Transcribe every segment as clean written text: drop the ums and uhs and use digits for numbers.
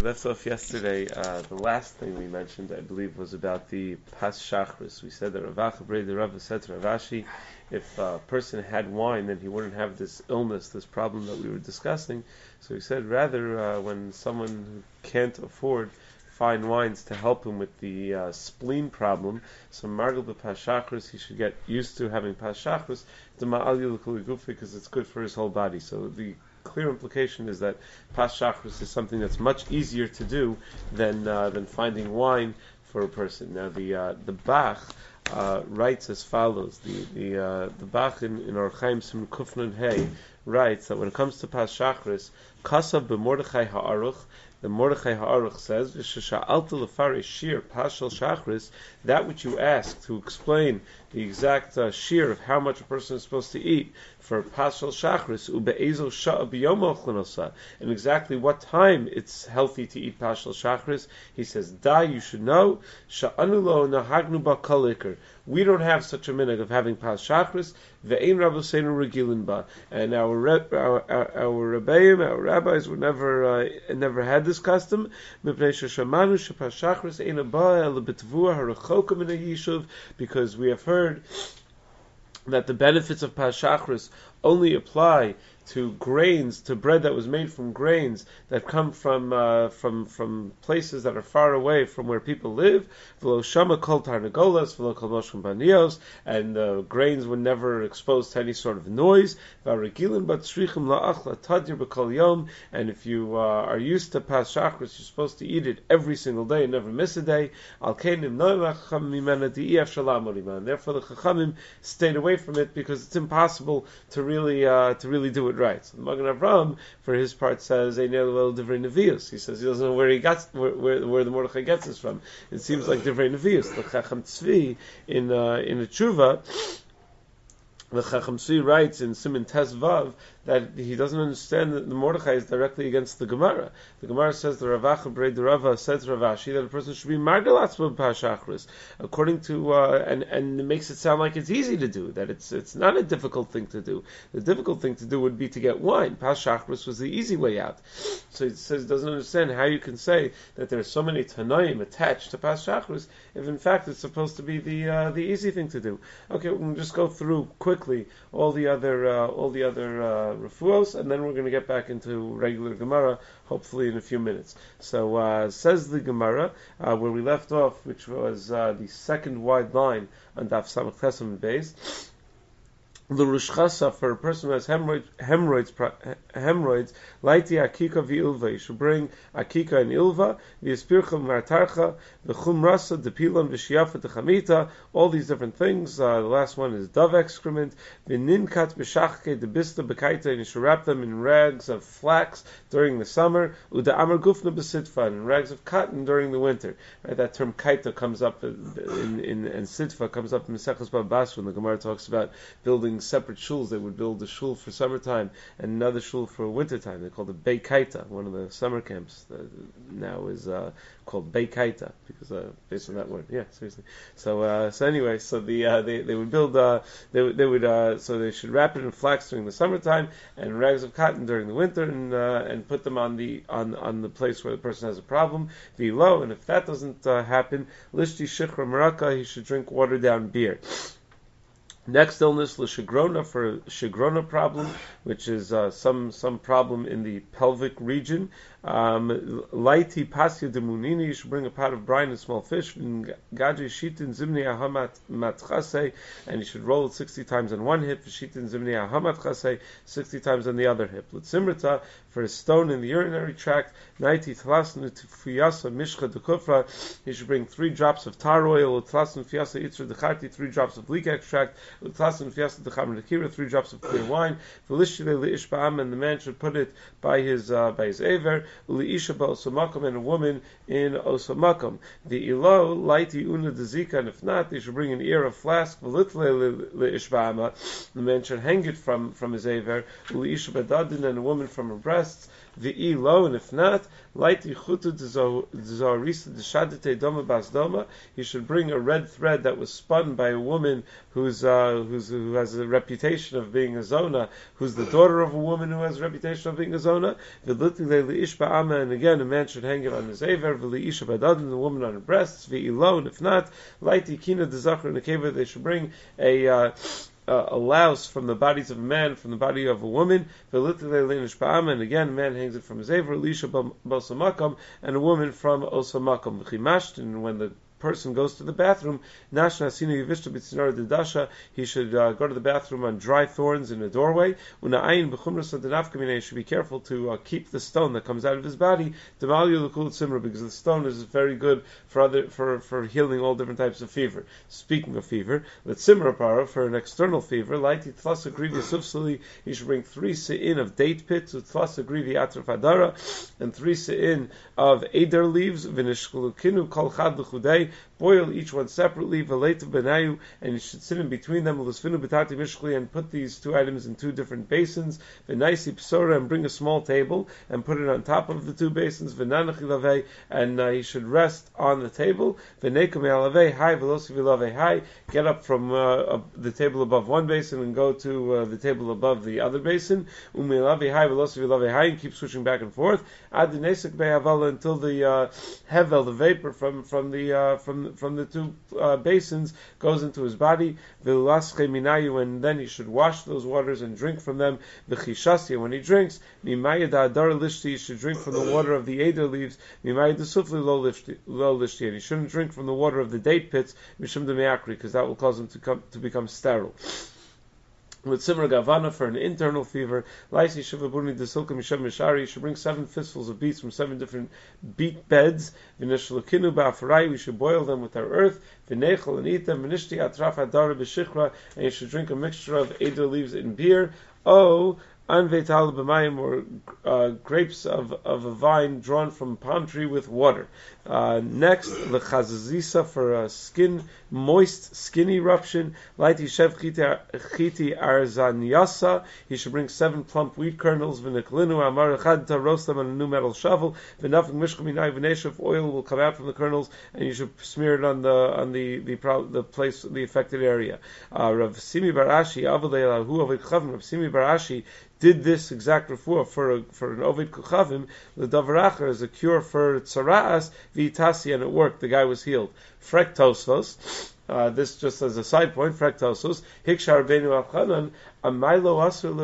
left off yesterday, the last thing we mentioned, I believe, was about the Pas Shachris. We said that Rav Acha the Rava said to Rav Ashi, if a person had wine, then he wouldn't have this illness, this problem that we were discussing. So he said, rather, when someone who can't afford fine wines to help him with the spleen problem, so Margal the Pas Shachris, he should get used to having Pas Shachris, because it's good for his whole body. So the clear implication is that Pas Shachris is something that's much easier to do than finding wine for a person. Now the Bach writes as follows. The Bach in Or Chaim Sim Kufnun Hey writes that when it comes to Pas Shachris, Kasav b'Mordechai Ha'aruch, the Mordechai Ha'aruch says, "V'shesha'alta l'farei shir pashal shachris," that which you ask to explain the exact shir of how much a person is supposed to eat for pashal shachris, ube'ezo sha'a b'yom ochlanosa, and exactly what time it's healthy to eat pashal shachris. He says, "Da, you should know, sha'anu lo nahagnu ba'kol ikar." We don't have such a minhag of having pas shachris, ve'ein rabbeinu regilin ba, and our rebbeim, our rabbis would never had this custom. Because we have heard that the benefits of pas shachris only apply to grains, to bread that was made from grains that come from places that are far away from where people live. And grains were never exposed to any sort of noise. And if you are used to pas shachris, you're supposed to eat it every single day and never miss a day. And therefore the Chachamim stayed away from it because it's impossible to really do it right. So the Magen Avraham, for his part, says Einel el Divrei Nevius. He says he doesn't know where the Mordechai gets this from. It seems like Divrei Nevius. The Chacham Tzvi in the Tshuva, the Chacham Tzvi writes in Siman Tes Vav that he doesn't understand that the Mordechai is directly against the Gemara. The Gemara says the Rav Acha Brei the Rava said to Rav Ashi that a person should be margalatz b'pas shachris, according to and it makes it sound like it's easy to do, that it's not a difficult thing to do. The difficult thing to do would be to get wine. Pas shachris was the easy way out. So he says he doesn't understand how you can say that there are so many tanoim attached to pas shachris if in fact it's supposed to be the easy thing to do. Okay, we'll just go through quickly all the other refuos, and then we're going to get back into regular Gemara, hopefully in a few minutes. So says the Gemara, where we left off, which was the second wide line on Daf Samach Tesam base. The rushchasa, for a person who has hemorrhoids, laiti akika v'ilva. You should bring akika and ilva, v'yispircha v'martarcha, v'chumrasa, depilon, v'shiafa, t'chamita, all these different things. The last one is dove excrement, v'ninkat b'shachke, debista b'kaita, and you should wrap them in rags of flax during the summer, uda amar gufna b'sitfa, and rags of cotton during the winter. Right, that term kaita comes up and sitfa comes up in Maseches Bava Basra when the Gemara talks about building separate shuls. They would build a shul for summertime and another shul for wintertime. They called it Bei Kaita. One of the summer camps now is called Bei Kaita because based on that word. Yeah, seriously. So anyway, so they would build so they should wrap it in flax during the summertime and rags of cotton during the winter and put them on the place where the person has a problem. V'lo, and if that doesn't happen, lishti shichra maraka, he should drink watered down beer. Next illness, l'shigrona, for shigrona problem, which is some problem in the pelvic region. Laiti pasya demunini, you should bring a pot of brine and small fish. Gaji shitin zimni ahamat matchase, and you should roll it 60 times on one hip. Shitin zimni ahamat chase, 60 times on the other hip. L'tzimrita, for a stone in the urinary tract. Naiti tlasnu tfiyasa mishcha dekufra, you should bring 3 drops of tar oil. Tlasnu tfiyasa itzra decharti, 3 drops of leek extract. 3 drops of clear wine. And the man should put it by his aver. And a woman in osamakum. The ilo lighty una dezika, and if not, they should bring an ear of flask. The man should hang it from his aver. And a woman from her breasts. v'i lo, and if not, laiti chutu d'zarisa d'shadete doma bas doma. He should bring a red thread that was spun by a woman who has a reputation of being a zona, who's the daughter of a woman who has a reputation of being a zona. And again, a man should hang it on his aver, the woman on her breasts, and if not, laiti kina d'zachar nekeva. They should bring a louse from the bodies of a man, from the body of a woman, and again, a man hangs it from his aver, and a woman from osamakam. And when the person goes to the bathroom, he should go to the bathroom on dry thorns in a doorway. He should be careful to keep the stone that comes out of his body, because the stone is very good for healing all different types of fever. Speaking of fever, for an external fever, he should bring 3 se'in of date pits, and 3 se'in of eder leaves, boil each one separately, and you should sit in between them, and put these 2 items in 2 different basins, and bring a small table, and put it on top of the 2 basins, and he should rest on the table, get up from the table above one basin, and go to the table above the other basin, and keep switching back and forth, until the hevel, the vapor from the 2 basins goes into his body, and then he should wash those waters and drink from them. When he drinks, he should drink from the water of the eder leaves, and he shouldn't drink from the water of the date pits, because that will cause him to become sterile. With Simra Gavana for an internal fever, Laisi Shivabuni Desilka Misham Mishari, you should bring 7 fistfuls of beets from 7 different beet beds. Vinishulakinu Ba'afarai, we should boil them with our earth. Vinechel and eat them. Vinishti Atraf Adara B'Shichra, and you should drink a mixture of eder leaves and beer. Anvetal b'mayim, or grapes of a vine drawn from a palm tree with water. Next, the chazazisa for a moist skin eruption. Laiti shev chiti arzanyasa. He should bring 7 plump wheat kernels. V'neklinu amar echad to roast them on a new metal shovel. V'nafik mishkum minai v'neshav, oil will come out from the kernels, and you should smear it on the place, the affected area. Rav Simi Barashi, Avadei Lahu Ovid Chavim. Rav Simi Barashi did this exact refuah for an Ovid Kuchavim, the Davaracher, as a cure for Tzara'as, Vitasi, and it worked. The guy was healed. Frek Tosfos, this just as a side point, Frek Tosfos, Hikshar Benu Achanan, Amailo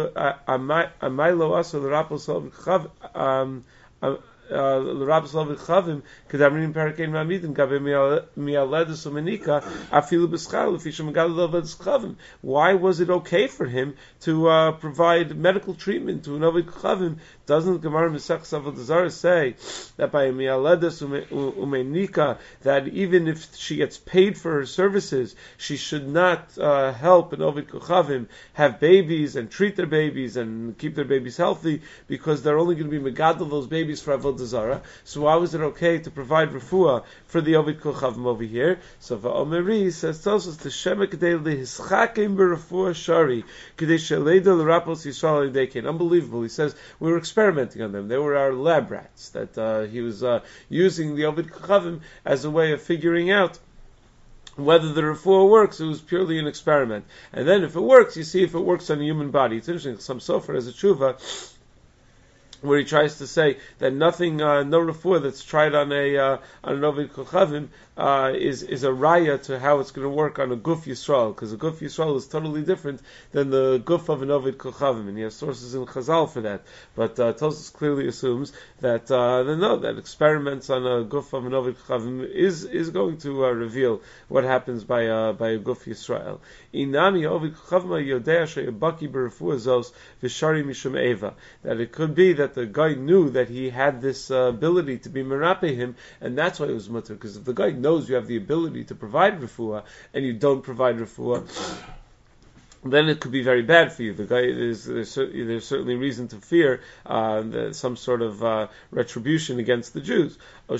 Asur L'Rapos Chavim, L'Rapos Chavim, Kedamrim Perikein Mamidim, Gabe Mialedus Umenika, Afilu B'Schal, L'Fisham Galil Chavim. Why was it okay for him to provide medical treatment to an Ovid Chavim? Doesn't Gemara Mesech Avodah Zarah say that by Mialedus Umenika, that even if she gets paid for her services, she should not help an Ovid Chavim have babies and treat their babies and keep their babies healthy, because they're only going to be megadol those babies for Avodah Zarah. So why was it okay to provide refuah for the Ovid Chavim over here? So Va'omeri says, tells us the Shema Kedei Lehischakim B'Refuah Shari Kedei Sheleida L'Rapos Yisrael Dekin. Unbelievable. He says we were experimenting on them. They were our lab rats. That he was using the Ovid Chavim as a way of figuring out whether the refuah works. It was purely an experiment. And then if it works, you see if it works on a human body. It's interesting. Some sofer has a tshuva where he tries to say that nothing, no refuah that's tried on an Ovid Kochavim is a raya to how it's going to work on a Guf Yisrael, because a Guf Yisrael is totally different than the Guf of an Ovid Kochavim, and he has sources in Chazal for that. But Tosfos clearly assumes that that experiments on a Guf of an Ovid Kochavim is going to reveal what happens by a Guf Yisrael. Inami Ovid Kochavim Yodea Sheyabaki B'Refuah Zos V'Shari Mishum Eva, that it could be that the guy knew that he had this ability to be merape him, and that's why it was mutter. Because if the guy knows you have the ability to provide refuah and you don't provide refuah, then it could be very bad for you. The guy there's certainly reason to fear some sort of retribution against the Jews. Or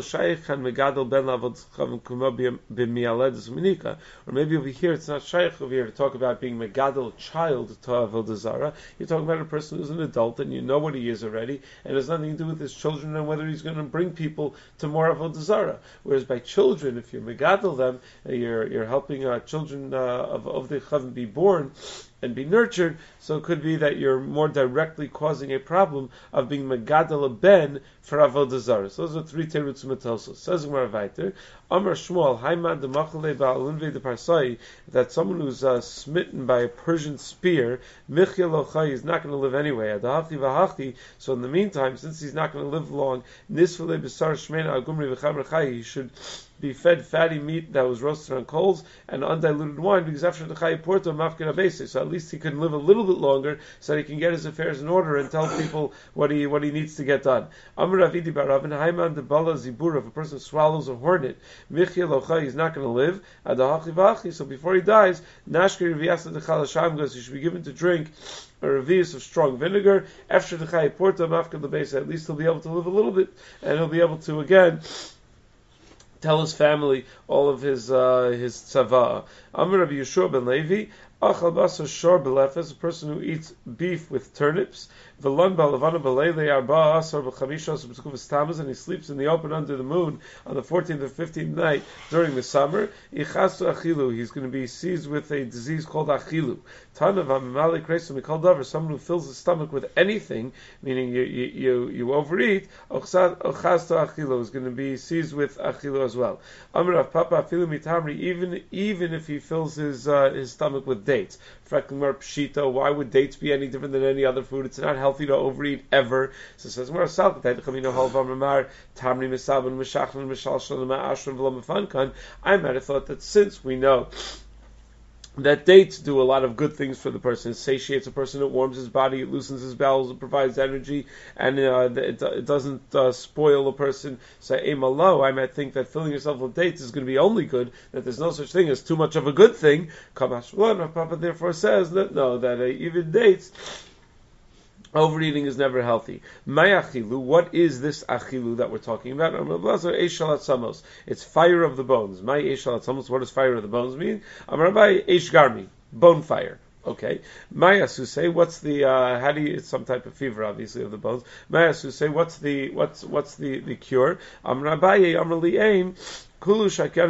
maybe over here it's not shaykh over here to talk about being megadol child to avodah zarah. You're talking about a person who's an adult and you know what he is already, and it has nothing to do with his children and whether he's going to bring people to more avodah zarah. Whereas by children, if you're megadol them, you're helping children of the chavim be born and be nurtured, so it could be that you're more directly causing a problem of being megadol a ben for avodah zarah. So those are three terutzim metosos. Says Gemara Vayter, Amar Shmuel, Haiman de Machalei Ba'alinve de Parsai, that someone who's smitten by a Persian spear, Michya Lochai, is not going to live anyway. Adahachti v'hachti. So in the meantime, since he's not going to live long, Nisfalei B'sar Shmeina Agumri v'Chamer Chai, he should be fed fatty meat that was roasted on coals and undiluted wine, because after the Chai Porto Mafkin Abese, so at least he can live a little bit longer, so that he can get his affairs in order and tell people what he needs to get done. Amar Ravidi Baravin Haiman de Bala Zibur, if a person swallows a hornet, Michya Lochai, he's not going to live. Adahachi v'achi, so before he dies, Nashkir V'yasa de Chalasham goes, he should be given to drink a revius of strong vinegar. After the Chai Porto Mafkin Abese, at least he'll be able to live a little bit, and he'll be able to again tell his family all of his tzava. Amar Rabbi Yeshua ben Levi, Achal basar shor belefes, a person who eats beef with turnips. V'lon ba'lavana b'leilei arba asar b'chamishos b'tzkuvas tamuz, and he sleeps in the open under the moon on the 14th or 15th night during the summer. Ichasu achilu, he's going to be seized with a disease called achilu. Tanav ha'mimali kresu mikol davar, someone who fills his stomach with anything, meaning you overeat. Ochchastu achilu is going to be seized with achilu as well. Amar Rav Papa afilu mitamri, even if he fills his stomach with dates. Freklimar pshita, why would dates be any different than any other food? It's not healthy to overeat ever. So it says, I might have thought that since we know that dates do a lot of good things for the person. It satiates a person, it warms his body, it loosens his bowels, it provides energy, and it doesn't spoil a person. So, I might think that filling yourself with dates is going to be only good, that there's no such thing as too much of a good thing. Papa therefore says that no, that even dates, overeating is never healthy. Mayachilu, what is this achilu that we're talking about? It's fire of the bones. What does fire of the bones mean? Amarabai eish garmi, bone fire. Okay. Mayasu say, what's the how do you? It's some type of fever, obviously, of the bones. Mayasu say, what's the cure? Amrabai amrali aim. All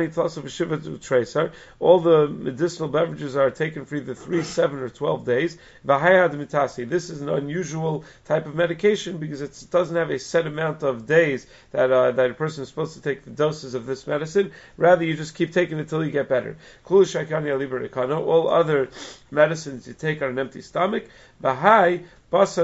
the medicinal beverages are taken for either 3, 7, or 12 days. This is an unusual type of medication because it doesn't have a set amount of days that a person is supposed to take the doses of this medicine. Rather, you just keep taking it until you get better. All other medicines you take on an empty stomach. This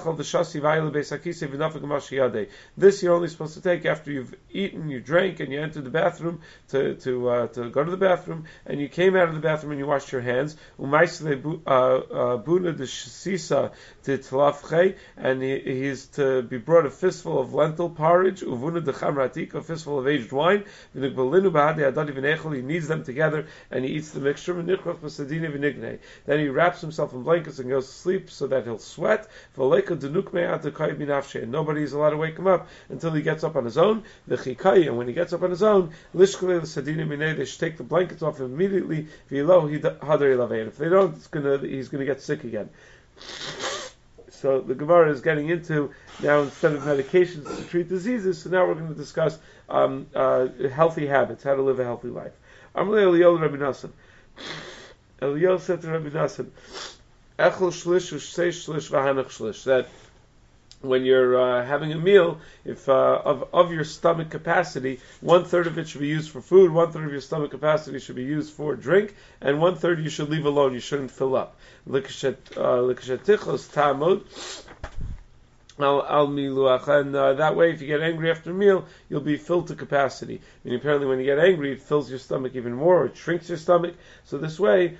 you're only supposed to take after you've eaten, you drank, and you entered the bathroom to go to the bathroom, and you came out of the bathroom and you washed your hands. And he is to be brought a fistful of lentil porridge, a fistful of aged wine. He kneads them together and he eats the mixture. Then he wraps himself in blankets and goes to sleep so that he'll sweat. And nobody is allowed to wake him up until he gets up on his own. And when he gets up on his own, they should take the blankets off him immediately. And if they don't, he's going to get sick again. So the Gemara is getting into now, instead of medications to treat diseases, so now we're going to discuss healthy habits, how to live a healthy life. Eliyah said to Rabbi Nassan, that when you're having a meal, if of your stomach capacity, 1/3 of it should be used for food, 1/3 of your stomach capacity should be used for drink, and 1/3 you should leave alone. You shouldn't fill up. And that way, if you get angry after a meal, you'll be filled to capacity. And apparently, when you get angry, it fills your stomach even more, or it shrinks your stomach. So this way,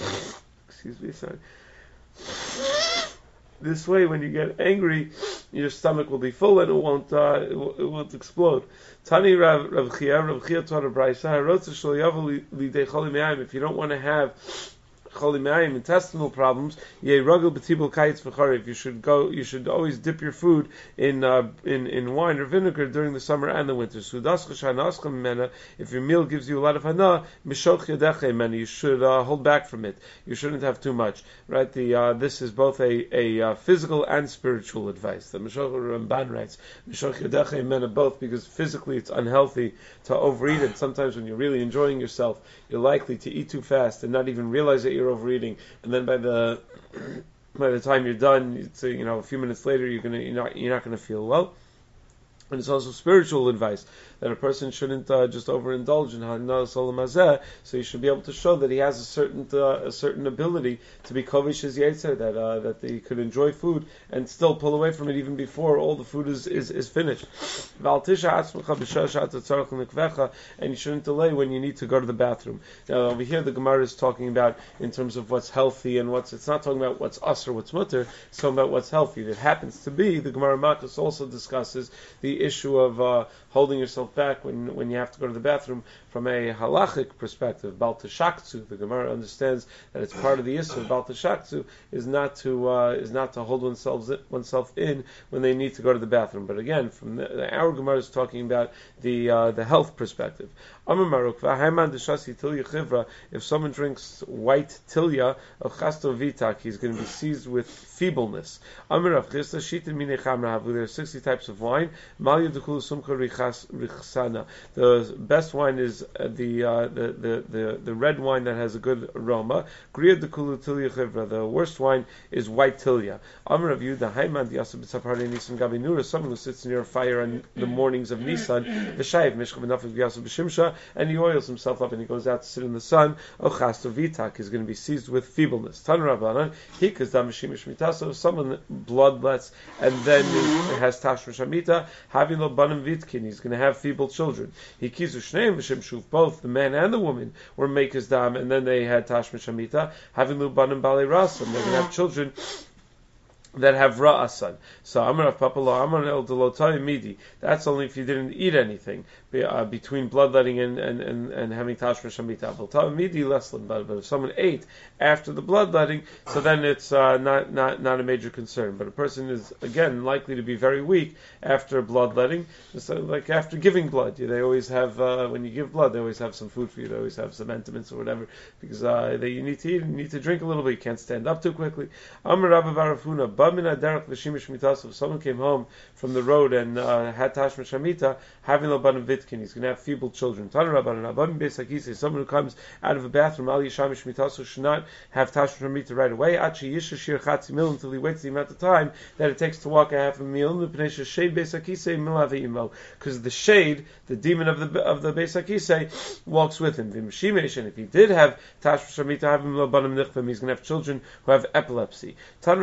this way, when you get angry, your stomach will be full and it won't explode. Tani Rav Chia taught a brayso. If you don't want to have cholimayim, intestinal problems, yerugel betibul kayitz v'charev. You should always dip your food in wine or vinegar during the summer and the winter. If your meal gives you a lot of hana, you should hold back from it. You shouldn't have too much. Right? This is both a physical and spiritual advice. The Meshach Ramban writes, both, because physically it's unhealthy to overeat it. Sometimes when you're really enjoying yourself, you're likely to eat too fast and not even realize that you're overeating, and then by the time you're done, a few minutes later, you're not going to feel well. And it's also spiritual advice that a person shouldn't just overindulge in Hananas Olam Hazeh. So you should be able to show that he has a certain ability to be kovish his yetzer, that he could enjoy food and still pull away from it even before all the food is finished. And you shouldn't delay when you need to go to the bathroom. Now over here the Gemara is talking about in terms of what's healthy and it's not talking about what's us or what's mutter. It's talking about what's healthy. It happens to be the Gemara Makos also discusses the issue of holding yourself back when you have to go to the bathroom from a halachic perspective. Bal Teshaktu, the Gemara understands that it's part of the issue of Bal Teshaktu is not to hold oneself in when they need to go to the bathroom. But again, from our Gemara is talking about the health perspective. If someone drinks white tilya of chasto vitak, he's going to be seized with feebleness. There are 60 types of wine. The best wine is the red wine that has a good aroma. The worst wine is white tilya. Someone who sits near a fire on the mornings of Nisan, and he oils himself up and he goes out to sit in the sun, vitak is going to be seized with feebleness. So if someone bloodlets and then has tashma shamita, having lo banim vitkin, he's going to have feeble children. Both the man and the woman were makers dam, and then they had tashma shamita, having lo banim balei rasam, they're going to have children that have ra'asan. So Amar of Papalo, Amar el Delotai Midi. That's only if you didn't eat anything between bloodletting and having tashma shamita. Delotai Midi lesson, but if someone ate after the bloodletting, so then it's not a major concern. But a person is again likely to be very weak after bloodletting, just like after giving blood. They always have when you give blood, they always have some food for you. They always have some intimates or whatever because you need to eat and you need to drink a little bit. You can't stand up too quickly. Amar Rabba Barafuna. If someone came home from the road and had tashma shamita, having labanim vitkin, he's going to have feeble children. Someone who comes out of a bathroom, al yishamish mitasu, should not have tashma shamita right away. Until he waits the amount of time that it takes to walk a half a meal. Because the shade, the demon of the Beis HaKisei, walks with him. And if he did have tashma shamita, having labanim nichvim, he's going to have children who have epilepsy.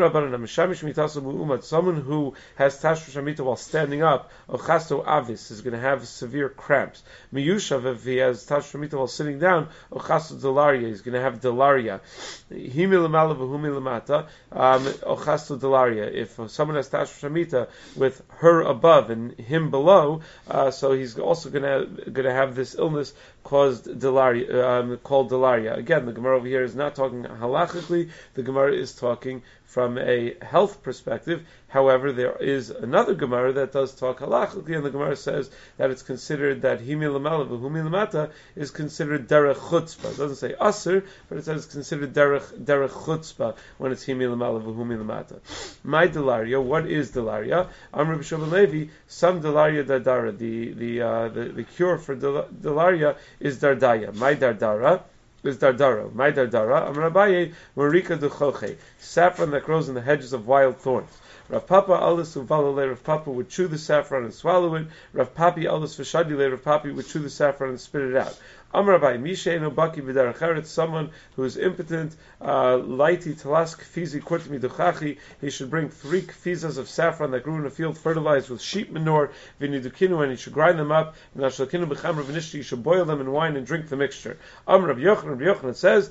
Someone who has tashma shamita while standing up, ochasto avis, is going to have severe cramps. Miyushav, if he has tashma shamita while sitting down, ochasto delaria, he's going to have delaria. Himi lamala v'humi lamata, ochasto delaria. If someone has tashma shamita with her above and him below, so he's also going to have this illness called delaria. Again, the Gemara over here is not talking halachically. The Gemara is talking from a health perspective. However, there is another Gemara that does talk halachically, and the Gemara says that it's considered that himi lamala v'humi lamata is considered derech chutzpah. It doesn't say aser, but it says it's considered derech chutzpah when it's himi lamala v'humi lamata. My delaria, what is delaria? Amr b'Shovan Levi, some delaria dardara. The cure for delaria is dardaya. My dardara is dardara. My dardara, Amr Abaye, marika duchoche, saffron that grows in the hedges of wild thorns. Rav Papa alis uvalale, Rav Papa would chew the saffron and swallow it. Rav Papi alis v'shadile, Rav Papi would chew the saffron and spit it out. Amar Abaye, Misheinu Baki B'Derech, someone who is impotent, Laiti Talas Kfizi Kurtimi Duchachi, he should bring 3 kfizas of saffron that grew in a field fertilized with sheep manure, Vinidukinu, and he should grind them up, and Ashalkinu B'Chamra V'Nishti, he should boil them in wine and drink the mixture. Amar Rabbi Yochanan says,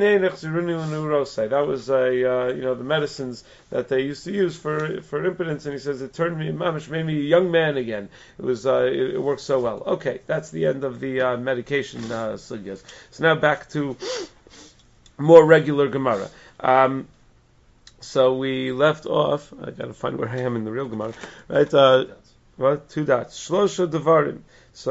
that was the medicines that they used to use for impotence, and he says it turned me, mamish, made me a young man again. It was it worked so well. Okay, that's the end of the medication sugyas. So now back to more regular Gemara. So we left off. I got to find where I am in the real Gemara. Right? What? 2 dots. Shlosha devarim.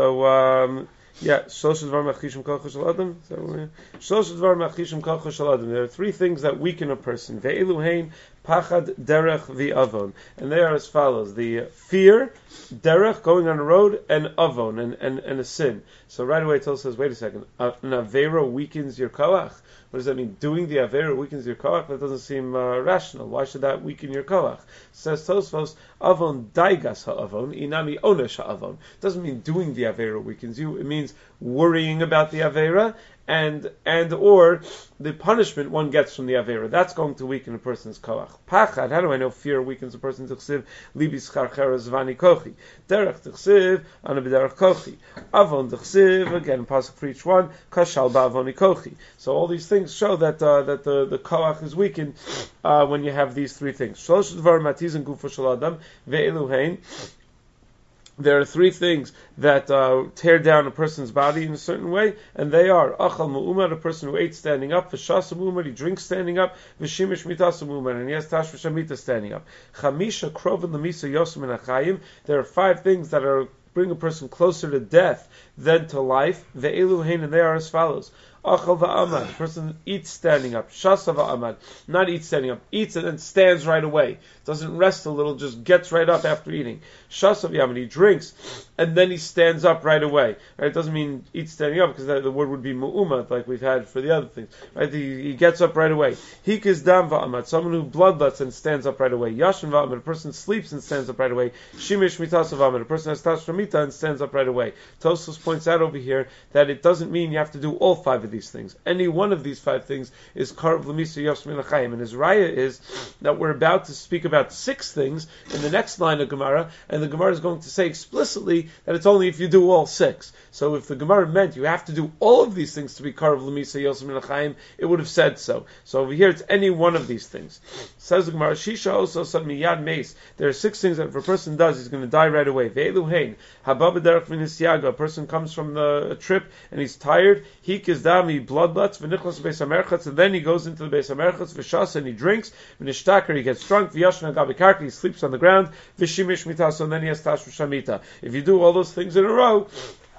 So Shlosha devarim achishim kocha shel adam. Shlosha devarim achishim kocha shel adam. There are 3 things that weaken a person. Ve'elu hein pachad derech v'avon, and they are as follows: the fear, derech, going on the road, and avon, and a sin. So right away, Tel says, wait a second, an avera weakens your koach. What does that mean? Doing the avera weakens your koach? That doesn't seem rational. Why should that weaken your koach? Says Tosfos, avon daigas ha'avon, inami onesh ha'avon. Doesn't mean doing the avera weakens you. It means worrying about the avera, and or the punishment one gets from the avera. That's going to weaken a person's koach. Pachad, how do I know fear weakens a person's tichsiv? Libi scharchera zvani kochi. Derech tichsiv, ana b'derech kochi. Avon tichsiv, again, pasuk for each one, kashal ba'avoni kochi. So all these things show that the koach is weakened when you have these 3 things. Shlosh dvar matizin gufo shel adam ve'elu hein. There are 3 things that tear down a person's body in a certain way, and they are achal mu'umad, a person who ate standing up, v'shasa mu'umad, he drinks standing up, v'shimish mitasa mu'umad, and he has tash v'shamita standing up. Chamisha kroven lemisa yosem min achayim. There are 5 things that bring a person closer to death than to life. Ve'elu hein, and they are as follows: achal va'amad, the person eats standing up. Shasa va'amad, not eats standing up, eats and then stands right away. Doesn't rest a little, just gets right up after eating. Shasa v'amad, he drinks and then he stands up right away. Right? It doesn't mean eat standing up, because the word would be mu'umad, like we've had for the other things. Right? He gets up right away. Hikis dam va'amad, someone who bloodlets and stands up right away. Yashin va'amad, a person sleeps and stands up right away. Shimish mitasa va'amad, a person has tashramita and stands up right away. Tosfos points out over here that it doesn't mean you have to do all 5 of these things. Any one of these 5 things is karv lemisa yosem min achayim. And his raya is that we're about to speak about 6 things in the next line of Gemara, and the Gemara is going to say explicitly that it's only if you do all 6. So if the Gemara meant you have to do all of these things to be karv lemisa yosem min achayim, it would have said so. So over here it's any one of these things. Says the Gemara, Shisha also said miyad meis. There are 6 things that if a person does, he's going to die right away. Ve'elu hein haba b'derech v'nisyaga. A person comes from a trip and he's tired. He kizdam, he bloodlets v'nichlas beis hamerchatz, and then he goes into the beis hamerchatz v'shas, and he drinks v'nishtaker, he gets drunk v'yashna gabi karka, he sleeps on the ground v'shimish mitas, and then he has tash v'shamita. If you do all those things in a row,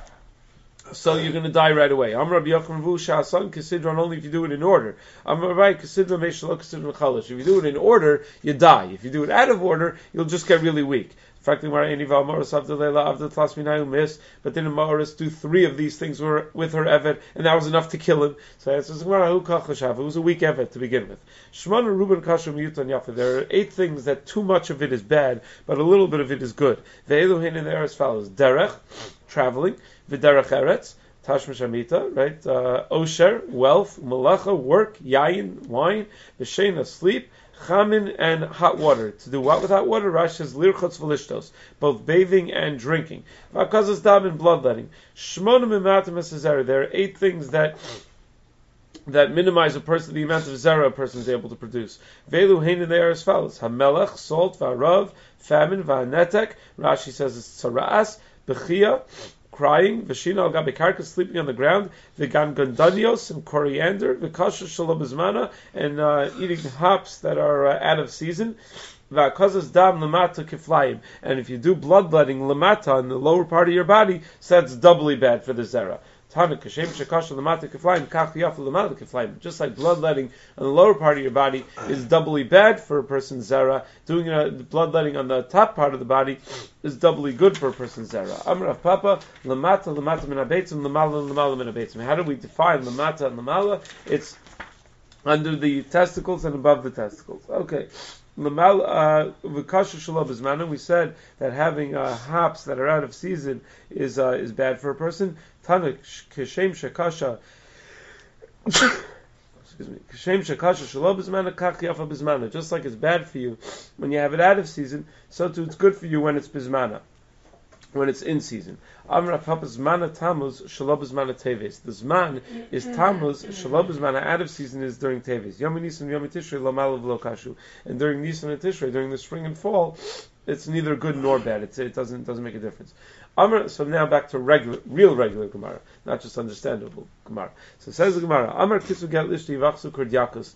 so you're going to die right away. Amr Rabbi Yochanan Vu Sha'asan Kisidron, only if you do it in order. Amr Rabbi Kisidron Meishalo Kisidron Chalash. If you do it in order, you die. If you do it out of order, you'll just get really weak. But then Maoris do 3 of these things with her Evet, and that was enough to kill him. So it says, it was a weak Evet to begin with. There are 8 things that too much of it is bad, but a little bit of it is good. The Eluhin in there as follows: Derech, traveling; V'derech Eretz, Tashma Shamita, right? Osher, wealth; Malacha, work; Yayin, wine; V'shena, sleep; Chamin, and hot water. To do what with hot water? Rashi says lirchotz v'lishtos, both bathing and drinking. V'akazas dam, and bloodletting. Shmona mimatim esazera. There are 8 things that minimize the amount of zera a person is able to produce. Velu hein, and they are as follows: Hamelech, salt; V'arav, famine; V'anetek. Rashi says it's tzaraas; Bechia, crying; V'shina al gabi karka, sleeping on the ground; V'gan gondanios, and coriander; V'kasha shalom bizmana, and eating hops that are out of season; V'akazas dam lamata kiflayim, and if you do bloodletting lamata in the lower part of your body, so that's doubly bad for the zera. Just like bloodletting on the lower part of your body is doubly bad for a person's zera, doing bloodletting on the top part of the body is doubly good for a person's zera. Amr of Papa, lamata min habetzim, lamala min habetzim. How do we define lamata and lamala? It's under the testicles and above the testicles. Okay. We said that having hops that are out of season is bad for a person. Tanuk kishem shekasha. Excuse me. Kishem shekasha shelo bizmana kach yafa bizmana. Just like it's bad for you when you have it out of season, so too it's good for you when it's bizmana, when it's in season. Amra Papa Zmana Tammuz Shalom Zmana Teves. The Zman is Tammuz, Shalom Zmana out of season is during Teves. Yom Nisan Yom Tishrei Lo Malav Lo Kashu. And during Nisan and Tishrei, during the spring and fall, it's neither good nor bad. It doesn't make a difference. So now back to real regular Gemara, not just understandable Gemara. So says the Gemara, Amar kisu get lishti vachsu kurdiakus.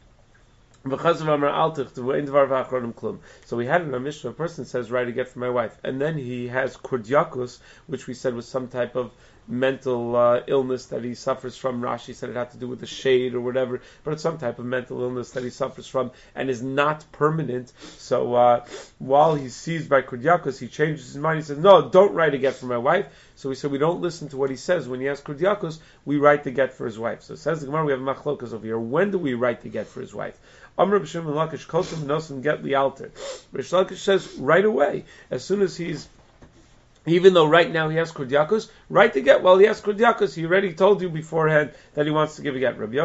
So we had in our Mishnah, a person says, write a get for my wife, and then he has kurdiakus, which we said was some type of mental illness that he suffers from. Rashi said it had to do with the shade or whatever, but it's some type of mental illness that he suffers from and is not permanent. So while he's seized by kurdiakus, he changes his mind. He says, no, don't write a get for my wife. So we said we don't listen to what he says. When he has kurdiakus, we write the get for his wife. So it says the Gemara, we have machlokas over here. When do we write the get for his wife? Amr b'Shimon Lakish kosim nosim get lialter. Rish Lakish says right away, as soon as he's, even though right now he has kurdiakus, write the get while he has kurdiakus. He already told you beforehand that he wants to give a get. Rabbi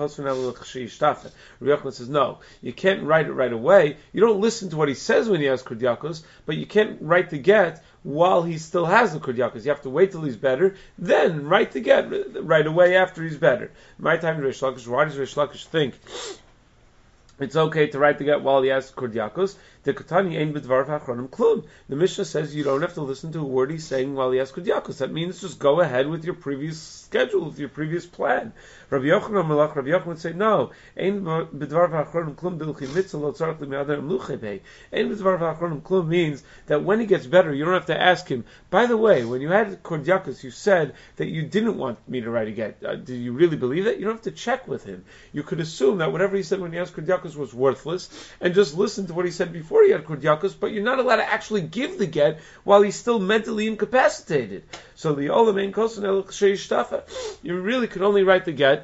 Yochanan says, no, you can't write it right away. You don't listen to what he says when he has kurdiakus, but you can't write the get while he still has the kurdiakus. You have to wait till he's better, then write the get right away after he's better. My time, Rish Lakish, why does Rish Lakish think it's okay to write the get while he has kurdiakus? The Mishnah says you don't have to listen to a word he's saying while he has kurdiakus. That means just go ahead with your previous schedule, with your previous plan. Rabbi Yochanan would say, no. Ein b'dvar v'achronim klum bilchi mitzvah lo tzarich l'mi'adar mluche bei. Ein b'dvar v'achronim klum means that when he gets better, you don't have to ask him, by the way, when you had kurdiakus, you said that you didn't want me to write a get. Do you really believe that? You don't have to check with him. You could assume that whatever he said when he has kurdiakus was worthless, and just listen to what he said before he had kurdiakus, but you're not allowed to actually give the get while he's still mentally incapacitated. So the olam ein kosen el sheishtafa. You really could only write the get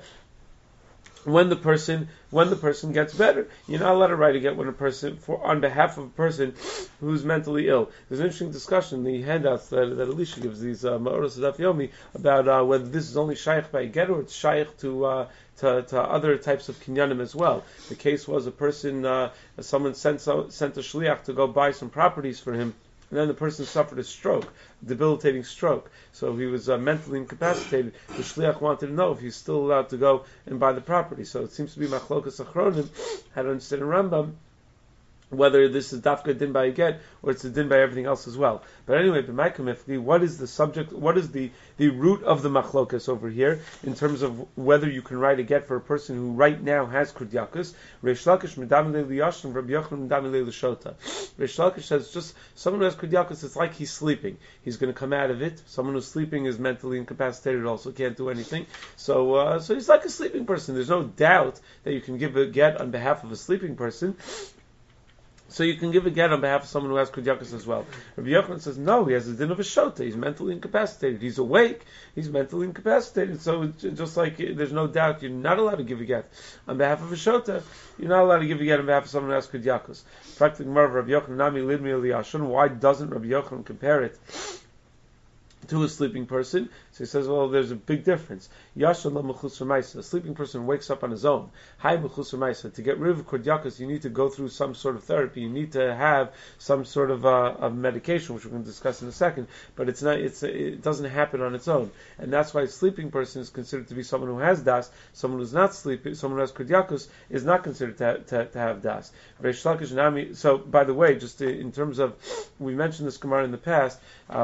when the person gets better. You're not allowed to write a get when a person, on behalf of a person who's mentally ill. There's an interesting discussion in the handouts that Elisha gives, these Ma'oros Daf Yomi, about whether this is only shaykh by a get or it's shaykh to other types of kinyanim as well. The case was a person, someone sent a shliach to go buy some properties for him, and then the person suffered a stroke, debilitating stroke. So he was mentally incapacitated. The shliach wanted to know if he's still allowed to go and buy the property. So it seems to be machlokas achronim, how to understand in Rambam, whether this is dafka din by a get or it's a din by everything else as well. But anyway, b'maikamifli, what is the subject? What is the root of the machlokas over here in terms of whether you can write a get for a person who right now has kurdiakus? Reish Lakish medamilei liyashim, Rabbi Yochanan medamilei l'shota. Reish Lakish says just someone who has kurdiakus, it's like he's sleeping. He's going to come out of it. Someone who's sleeping is mentally incapacitated, also can't do anything. So he's like a sleeping person. There's no doubt that you can give a get on behalf of a sleeping person. So you can give a get on behalf of someone who has kurdiakus as well. Rabbi Yochanan says, no, he has a din of a shota. He's mentally incapacitated. He's awake. He's mentally incapacitated. So it's just like there's no doubt you're not allowed to give a get on behalf of a shota. You're not allowed to give a get on behalf of someone who has kurdiakus. Practically, Rabbi Yochanan nami lidmi eliyashon. Why doesn't Rabbi Yochanan compare it to a sleeping person? So he says, well, there's a big difference. Yashan la mechusar ma'isa. A sleeping person wakes up on his own. Hai mechusar ma'isa. To get rid of kurdiakus, you need to go through some sort of therapy. You need to have some sort of medication, which we're going to discuss in a second. But it doesn't happen on its own. And that's why a sleeping person is considered to be someone who has das. Someone who's not sleeping, someone who has kurdiakus, is not considered to have das. So, by the way, just in terms of, we mentioned this Gemara in the past,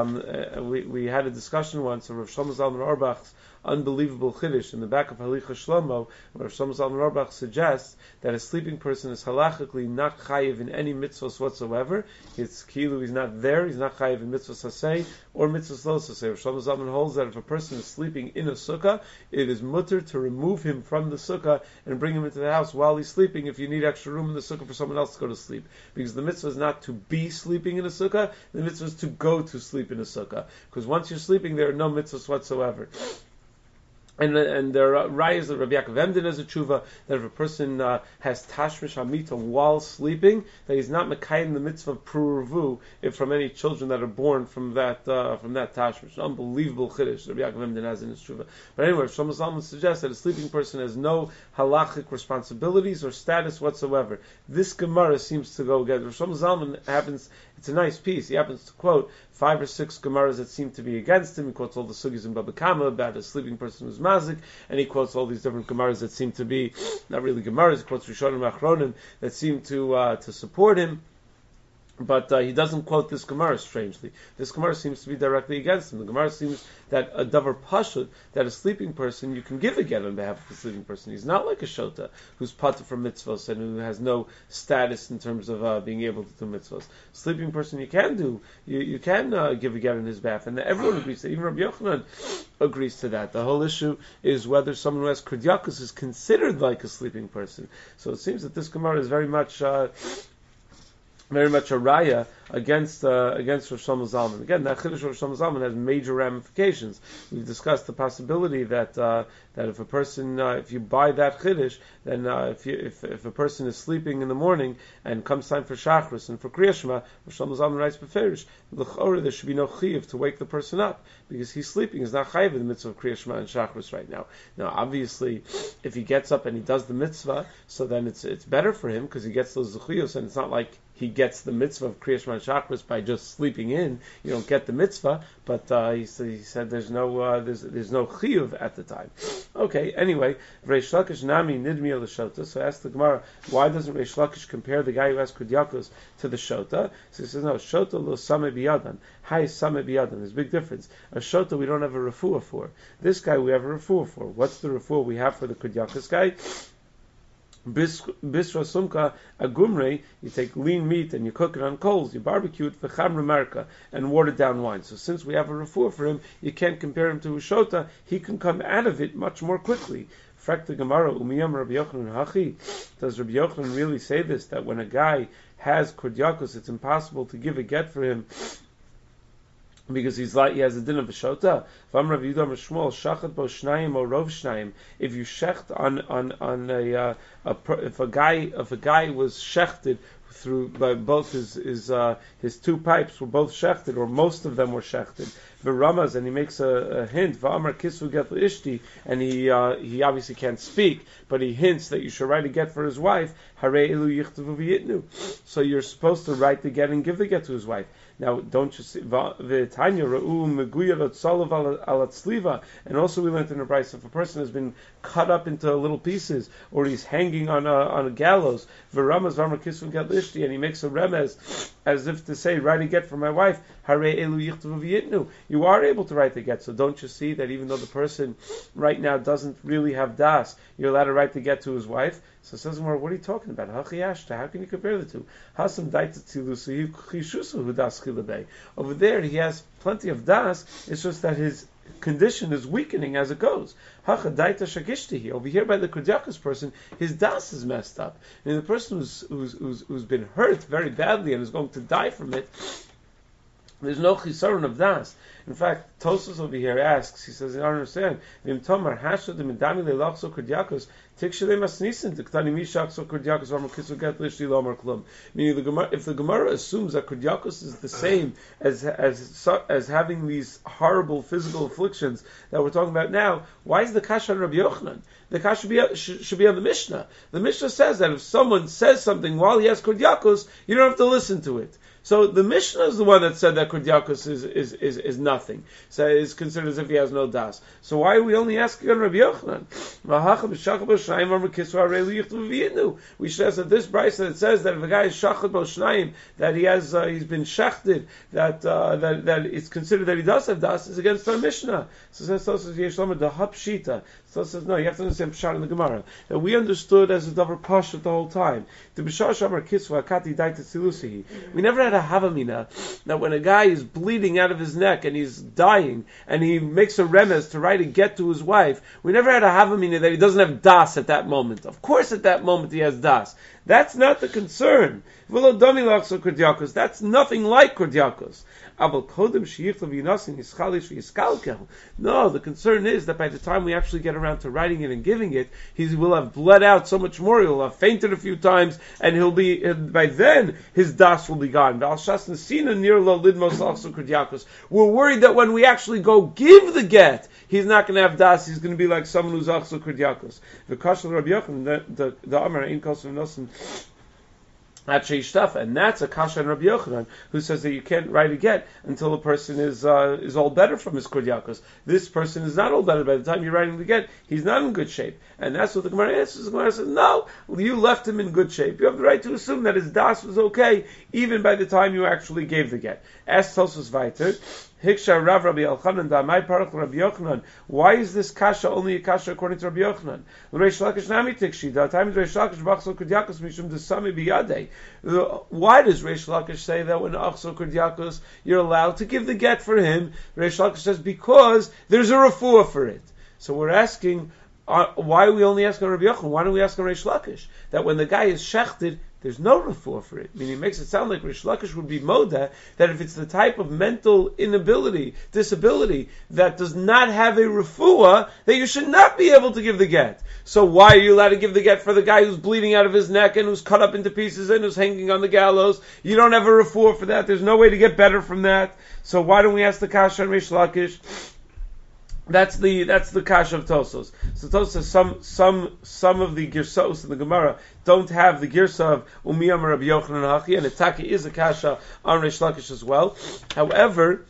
we had a discussion once of Rav Shlomo Zalman Auerbach's unbelievable chiddush in the back of Halicha Shlomo, where Rav Shlomo Zalman Auerbach suggests that a sleeping person is halachically not chayiv in any mitzvahs whatsoever. It's kilu, he's not there, he's not chayiv in mitzvahs hasei or mitzvahs lo hasei. Rav Shlomo Zalman holds that if a person is sleeping in a sukkah, it is mutter to remove him from the sukkah and bring him into the house while he's sleeping if you need extra room in the sukkah for someone else to go to sleep. Because the mitzvah is not to be sleeping in a sukkah, the mitzvah is to go to sleep in a sukkah. Because once you're sleeping, there are no mitzvahs whatsoever. And there are rayas that Rabbi Yaakov Emden has a tshuva that if a person has tashmish hamita while sleeping, that he's not mekayim the mitzvah of pruruvu if from any children that are born from that tashmish. An unbelievable chiddush Rabbi Yaakov Emden has in his tshuva. But anyway, Shlomo Zalman suggests that a sleeping person has no halachic responsibilities or status whatsoever. This Gemara seems to go against. Shlomo Zalman it's a nice piece. He happens to quote 5 or 6 Gemaras that seem to be against him. He quotes all the sugis in Baba Kama about a sleeping person who's mazik, and he quotes all these different Gemaras that seem to be not really Gemaras. He quotes Rishonim Achronim that seem to support him. But he doesn't quote this Gemara, strangely. This Gemara seems to be directly against him. The Gemara seems that a davar pashut, that a sleeping person, you can give a get on behalf of a sleeping person. He's not like a shota, who's patur from mitzvos and who has no status in terms of being able to do mitzvos. Sleeping person you can do, you can give a get on his behalf. And everyone agrees to that. Even Rabbi Yochanan agrees to that. The whole issue is whether someone who has kridyakus is considered like a sleeping person. So it seems that this Gemara is very much a raya against Rav Shlomo Zalman. Again, that Chiddush of Rav Shlomo Zalman has major ramifications. We've discussed the possibility that if a person, if you buy that Chiddush, then if a person is sleeping in the morning and comes time for Shachris and for Kriya Shema, Rav Shlomo Zalman writes beferish, l'chora there should be no chiyuv to wake the person up because he's sleeping. He's not chayiv in the mitzvah of Kriya Shema and Shachris right now. Now, obviously, if he gets up and he does the mitzvah, so then it's better for him because he gets those zechuyos, and it's not like he gets the mitzvah of Kriya Shema and Shachris by just sleeping in. You don't get the mitzvah, but he said there's no chiyuv at the time. Okay, anyway, Reish Lakish nami nidmi el shota. So ask the Gemara, why doesn't Reish Lakish compare the guy who has kudyakos to the shota? So he says, no, shota lo same biyadan. Hi same biyadan. There's a big difference. A shota we don't have a refuah for. This guy we have a refuah for. What's the refuah we have for the kudyakos guy? Bisra sumka agumre, you take lean meat and you cook it on coals, you barbecue it for chamra marka and watered down wine. So since we have a refuah for him, you can't compare him to a shota. He can come out of it much more quickly. Frak the Gemara, umiyam Rabbi Yochanan hachi. Does Rabbi Yochanan really say this, that when a guy has kudyakos, it's impossible to give a get for him because he has a din of a shota? If you shecht on if a guy was shechted through by both his two pipes were both shechted, or most of them were shechted. V'ramaz, and he makes a hint. V'amar kisvu get l'ishti, and he obviously can't speak, but he hints that you should write a get for his wife. Harei elu yichtavu v'yitnu. So you're supposed to write the get and give the get to his wife. Now, don't you see? V'tanya ra'u meguya l'tzolav al atzliva. And also we learned in the Brayso, if a person has been cut up into little pieces, or he's hanging on a gallows, v'ramaz v'amar kisvu get l'ishti, and he makes a remez as if to say, write a get for my wife. Harei elu yichtavu v'yitnu. You are able to write the get. So don't you see that even though the person right now doesn't really have das, you're allowed to write the get to his wife? So it says more, what are you talking about? How can you compare the two? Over there he has plenty of das, it's just that his condition is weakening as it goes. Over here by the Kudyakas person, his das is messed up. And the person who's been hurt very badly and is going to die from it, there's no chisaron of das. In fact, Tosfos over here asks, he says, I don't understand. Meaning the Gemara, if the Gemara assumes that Kudyakos is the same as having these horrible physical afflictions that we're talking about now, why is the kasha on Rabbi Yochanan? The kasha should be on the Mishnah. The Mishnah says that if someone says something while he has Kudyakos, you don't have to listen to it. So the Mishnah is the one that said that Kudyakos is nothing. So it's considered as if he has no das. So why are we only asking on Rabbi Yochanan? We should ask that this Brayso that says that if a guy is shachad b'al shnayim, that he's been shechted, that it's considered that he does have das, is against our Mishnah. So says Tosfos Yeshlama the hapshita. So says no, you have to understand pshat in the Gemara that we understood as a davar pashat the whole time. The b'shar shamar kisva akati daita tzilusihi. We never had a havamina that when a guy is bleeding out of his neck and he's dying and he makes a remez to write a get to his wife, we never had a havamina that he doesn't have das at that moment. Of course at that moment he has das. That's not the concern. That's nothing like Kudyakos. No, the concern is that by the time we actually get around to writing it and giving it, he will have bled out so much more, he'll have fainted a few times, and by then his das will be gone. We're worried that when we actually go give the get, he's not going to have das, he's going to be like someone who's achsu Kudyakos. The Amar Ein Kos V'Nosim And that's a kasha on Rabbi Yochanan, who says that you can't write a get until a person is all better from his kudyakos. This person is not all better. By the time you're writing the get, he's not in good shape. And that's what the Gemara answers. The Gemara says, no, you left him in good shape. You have the right to assume that his das was okay, even by the time you actually gave the get. Ask Tosfos weiter. Hiksha Rav Rabbi Elchanan Damai Parach Rabbi Yochanan. Why is this kasha only a kasha according to Rabbi Yochanan? Reish Lakish Nami Tikshi. The time Reish Lakish Bachsol Kudyakos Mishum Desami Biyadei. Why does Reish Lakish say that when Achsol Kudyakos you're allowed to give the get for him? Reish Lakish says because there's a refuah for it. So we're asking, why are we only asking Rabbi Yochanan? Why don't we ask Reish Lakish that when the guy is shechted, there's no refuah for it? Meaning, it makes it sound like Rish Lakish would be moda, that if it's the type of mental disability, that does not have a refuah, that you should not be able to give the get. So why are you allowed to give the get for the guy who's bleeding out of his neck and who's cut up into pieces and who's hanging on the gallows? You don't have a refuah for that. There's no way to get better from that. So why don't we ask the kasha on Rish Lakish? That's the kasha of Tosos. So Tosos says some of the girsos in the Gemara don't have the girsa of Umiyam Rabbi Yochanan Hachi, and Itaki is a kasha on Reish Lakish as well. However,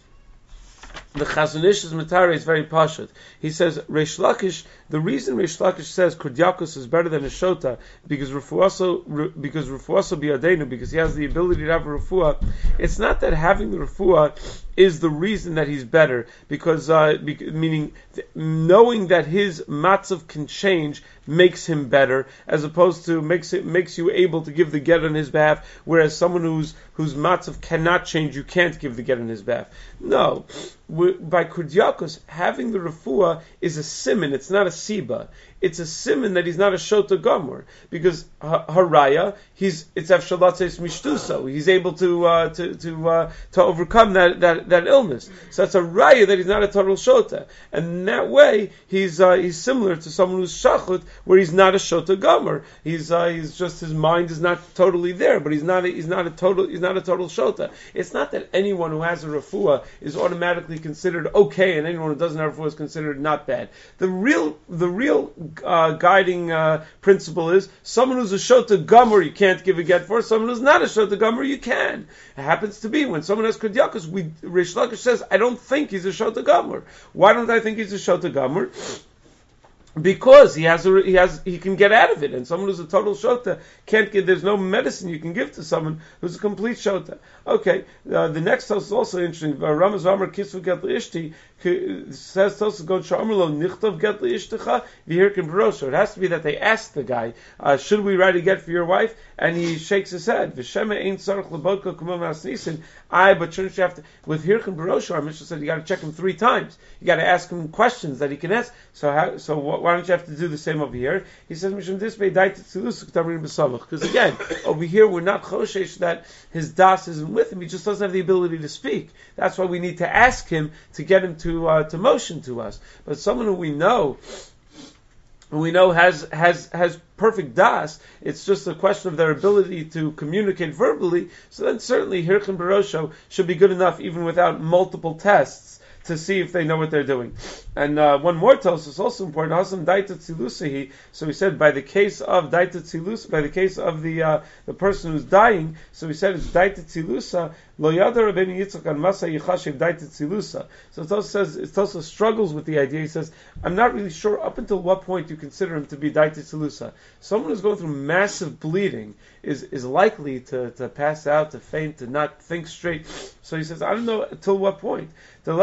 the Chazon Ish's Matari is very pashut. He says Reish Lakish. The reason Reish Lakish says Kudyakos is better than a shota because refuaso biadenu, because he has the ability to have a refuah. It's not that having the refuah is the reason that he's better, because meaning knowing that his matzav can change makes him better, as opposed to makes you able to give the get on his behalf. Whereas someone whose matzav cannot change, you can't give the get on his behalf. No, by Kudyakos having the refuah is a siman. It's not a siba. It's a siman that he's not a shota gomor, because haraya it's avshalatzeis mishtuso. He's able to overcome that illness. So that's a raya that he's not a total shota, and in that way he's similar to someone who's shachut, where he's not a shota gomor. He's just, his mind is not totally there, but he's not a total shota. It's not that anyone who has a refuah is automatically considered okay, and anyone who doesn't have a refuah is considered not bad. The real guiding principle is someone who's a shota gomor you can't give a get for. Someone who's not a shota gomor you can. It happens to be when someone has kudyakos, Reish Lakish says, I don't think he's a shota gomor. Why don't I think he's a shota gomor? Because he can get out of it, and someone who's a total shota can't get. There's no medicine you can give to someone who's a complete shota. Okay, the next toast is also interesting. Ramaz Amar Kisvu Get Ishti says toast go Shamlo Nichtov Get Ishtecha V'Hirkin Barosho. It has to be that they asked the guy, should we write a get for your wife? And he shakes his head. V'Shema Ein Tzarich Lebodko Kumam Asnisin. But shouldn't you have to? With Hirkin Barosho, our Mishnah said you got to check him 3 times. You got to ask him questions that he can ask. So why don't you have to do the same over here? He says Mishum Disbei Daitit Tzilus K'Tamrin B'Samach. Because again, over here we're not choshesh that his das isn't with him. He just doesn't have the ability to speak. That's why we need to ask him to get him to motion to us. But someone who we know has perfect das, it's just a question of their ability to communicate verbally. So then certainly Hirchen Barosho should be good enough even without multiple tests to see if they know what they're doing. And one more tells us also important. Hasam daita tzilusahi. So we said by the case of daita tzilus, by the case of the person who's dying. So we said it's daita tzilusa. Lo yada Rabbeinu Yitzchak an masa yichashiv daita tzilusa. So it also struggles with the idea. He says, I'm not really sure up until what point you consider him to be daita tzilusa. Someone who's going through massive bleeding is likely to pass out, to faint, to not think straight. So he says, I don't know until what point. You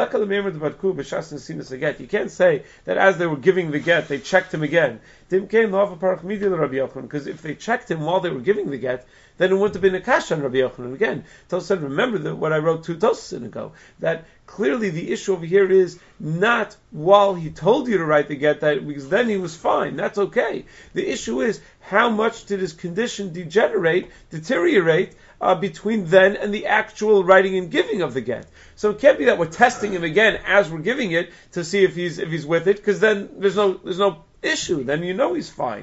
can't say that as they were giving the get, they checked him again. Because if they checked him while they were giving the get, then it wouldn't have been a kasha on Rabbi Yochanan. Again, Tos said, remember what I wrote 2 Tosos ago, that clearly the issue over here is not while he told you to write the get, that because then he was fine. That's okay. The issue is how much did his condition deteriorate between then and the actual writing and giving of the get. So it can't be that we're testing him again as we're giving it to see if he's with it, because then there's no issue, then you know he's fine.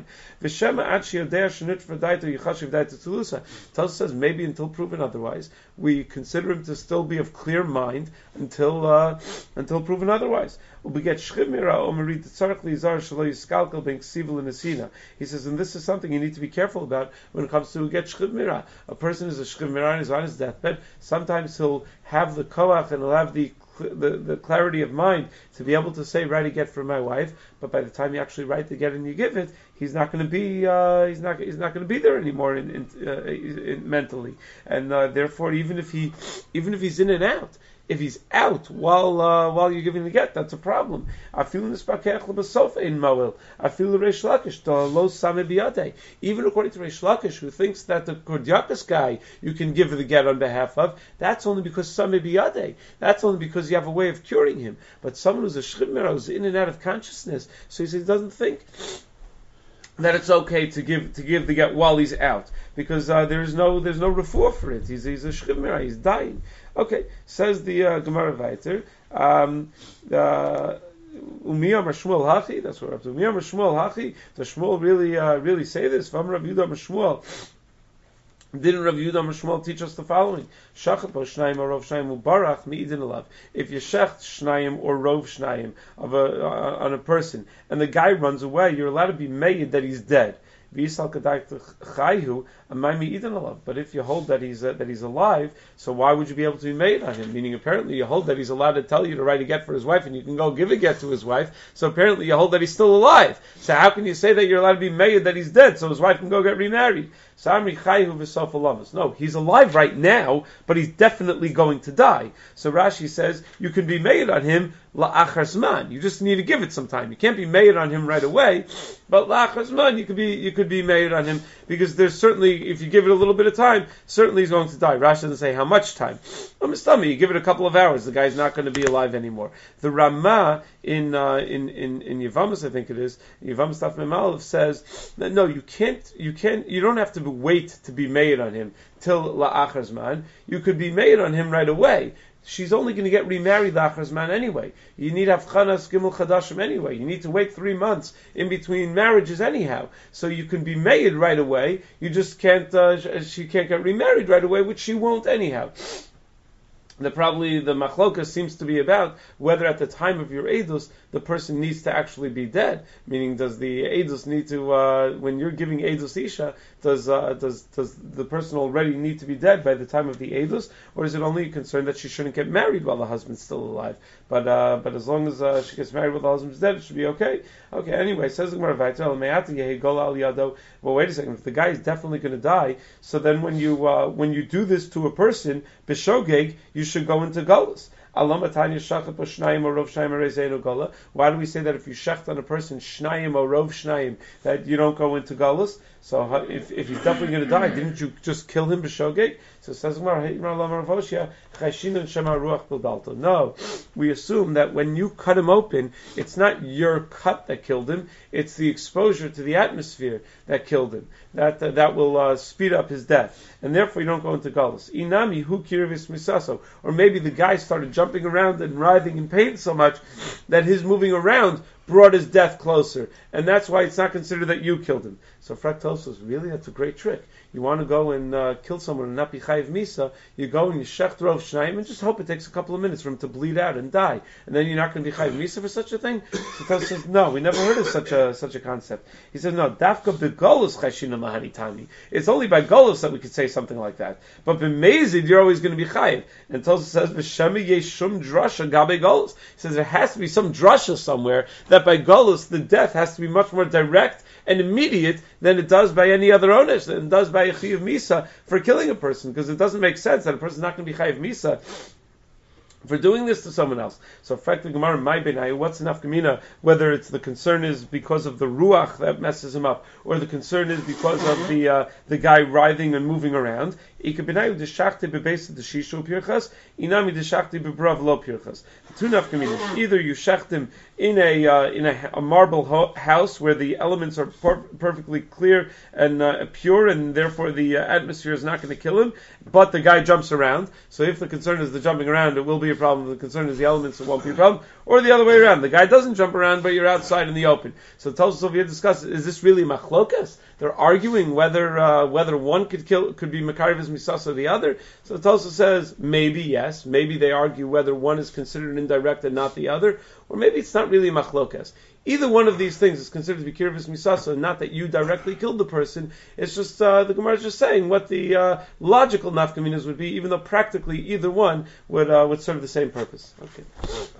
Tosfos says maybe until proven otherwise, we consider him to still be of clear mind until proven otherwise. We get shchimira omerit tzarich lizar shelo yiskalkel ben ksivel nesina. He says, and this is something you need to be careful about when it comes to get shchimira. A person is a shchimira and is on his deathbed. Sometimes he'll have the koach and he'll have the clarity of mind to be able to say, write a get for my wife, but by the time you actually write the get and you give it, he's not going to be he's not going to be there anymore mentally, and therefore even if he's in and out. If he's out while you're giving the get, that's a problem. I feel in this in Moel. I feel Reish Lakish to lo same biyadei. Even according to Reish Lakish, who thinks that the Kordyakas guy you can give the get on behalf of, that's only because same biyadei. That's only because you have a way of curing him. But someone who's a shchimera, who's in and out of consciousness, so he doesn't think that it's okay to give the get while he's out, because there's no refuah for it. He's a shchimera, he's dying. Okay, says the Gemara Vayter. Umiyam Shmuel Hachi. That's what we're up to. Umiyam Shmuel Hachi. Does Shmuel really say this? Vam Rav Yehuda Shmuel. Didn't Rav Yehuda Shmuel teach us the following? Shachat bo shnayim or rov shnayim ubarach mi'idin alav. If you shecht shnayim or rov shnayim on a person, and the guy runs away, you're allowed to be made that he's dead. But if you hold that he's alive, so why would you be able to be made on him? Meaning, apparently, you hold that he's allowed to tell you to write a get for his wife, and you can go give a get to his wife. So apparently, you hold that he's still alive. So how can you say that you're allowed to be made that he's dead, so his wife can go get remarried? No, he's alive right now, but he's definitely going to die. So Rashi says you can be made on him la'achar zman. You just need to give it some time. You can't be made on him right away, but la'achar zman you could be made on him, because there's certainly, if you give it a little bit of time, certainly he's going to die. Rashi doesn't say how much time. You give it a couple of hours, the guy's not going to be alive anymore. The Ramah in Yevamos, I think it is, Yevamos Taf Mem Aleph says that no, you don't have to wait to be made on him till la'achar zman. You could be made on him right away. She's only going to get remarried la'achar zman anyway. You need havchanas gimel chadashim anyway. You need to wait 3 months in between marriages anyhow. So you can be made right away. You just can't. She can't get remarried right away, which she won't anyhow. The machlokas seems to be about whether at the time of your edus the person needs to actually be dead. Meaning, does the edus need to when you're giving edus isha, does the person already need to be dead by the time of the edus, or is it only a concern that she shouldn't get married while the husband's still alive? But as long as she gets married while the husband's dead, it should be okay. Okay. Anyway, says the Gemara Vayter. Well, wait a second. If the guy is definitely going to die, so then when you do this to a person b'shogeg, you should go into galus. Why do we say that if you shecht on a person shnayim or rov shnayim that you don't go into galus? So if he's definitely going to die, didn't you just kill him b'shogeg? So it says no, we assume that when you cut him open, it's not your cut that killed him; it's the exposure to the atmosphere that killed him. That will speed up his death, and therefore you don't go into galus. Inami hu kirvis misaso, or maybe the guy started jumping around and writhing in pain so much that his moving around brought his death closer, and that's why it's not considered that you killed him. So Fraktos says, really, that's a great trick. You want to go and kill someone and not be chayiv misa, you go and you shecht rov shnayim and just hope it takes a couple of minutes for him to bleed out and die, and then you're not going to be chayiv misa for such a thing? So Fraktos says, no, we never heard of such a concept. He says, no, dafka begolus chayshina mahanitani. It's only by golus that we could say something like that. But b'mezid, you're always going to be chayiv. And Tosfos says, v'shemi yeshum drasha gabe golus. He says there has to be some drasha somewhere that by golus the death has to be much more direct and immediate than it does by any other onesh, than it does by a chayiv misa for killing a person, because it doesn't make sense that a person's not going to be chayiv misa for doing this to someone else. So, frankly, Gemara, my benai, what's enough kamina? Whether it's the concern is because of the ruach that messes him up, or the concern is because of the guy writhing and moving around. Two nafkaminas. Either you shecht him in a marble house where the elements are perfectly clear and pure, and therefore the atmosphere is not going to kill him, but the guy jumps around. So if the concern is the jumping around, it will be a problem. If the concern is the elements, it won't be a problem. or the other way around. The guy doesn't jump around, but you're outside in the open. So Tosfos over here discusses: is this really machlokas? They're arguing whether one could be makarev as misasa or the other. So Tosfos says maybe yes, maybe they argue whether one is considered indirect and not the other, or maybe it's not really machlokas. Either one of these things is considered to be kirvis misasa, not that you directly killed the person. It's just the Gemara is just saying what the logical nafkaminas would be, even though practically either one would serve the same purpose. Okay.